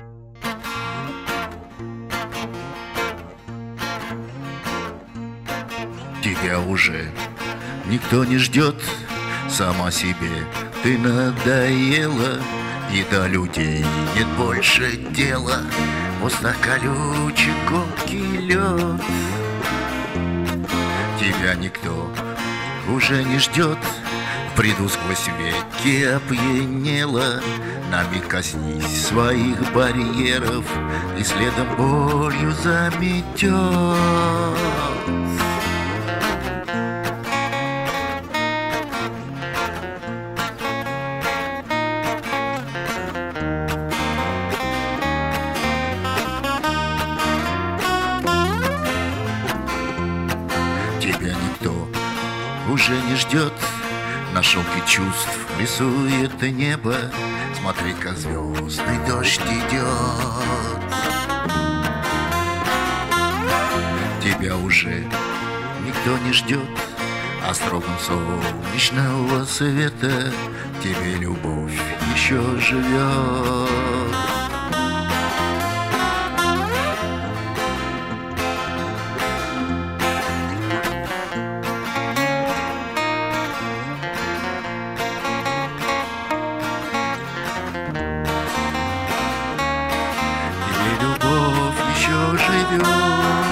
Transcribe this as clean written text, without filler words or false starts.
Тебя уже никто не ждет, сама себе ты надоела, и до людей нет больше дела. В устах колючий колкий лед. Тебя никто уже не ждет, в бреду сквозь веки опьянела. На миг коснись своих барьеров, и следом болью заметет. Тебя никто уже не ждет, на шелке чувств рисует небо. Смотри, как звездный дождь идет. Тебя уже никто не ждет, а строгом солнечного света тебе любовь еще живет. Любовь еще живет.